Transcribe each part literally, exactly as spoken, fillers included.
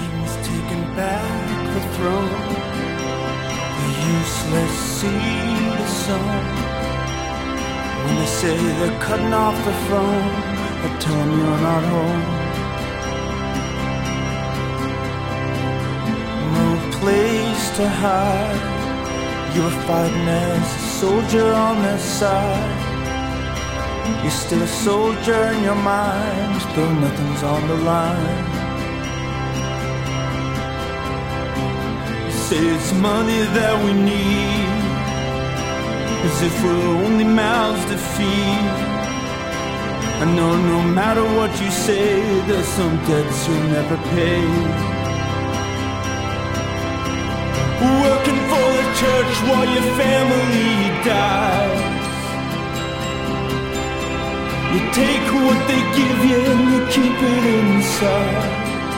king's taking back the throne. The useless see the sun. When they say they're cutting off the phone, I tell them you're not home. No place to hide. You're fighting as a soldier on their side. You're still a soldier in your mind, though nothing's on the line. You say it's money that we need, as if we're only mouths to feed. I know no matter what you say, there's some debts you'll never pay. Working for the church while your family dies. You take what they give you and you keep it inside.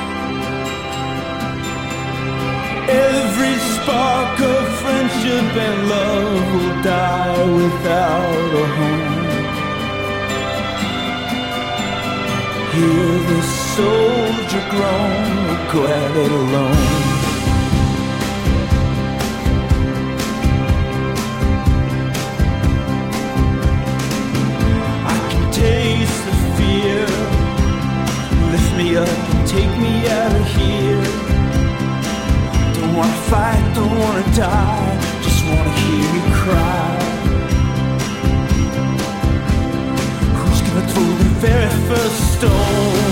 Every spark of friendship and love will die without a home. Hear the soldier groan, go at it alone. Up and take me out of here. Don't wanna fight, don't wanna die, just wanna hear you cry. Who's gonna throw the very first stone?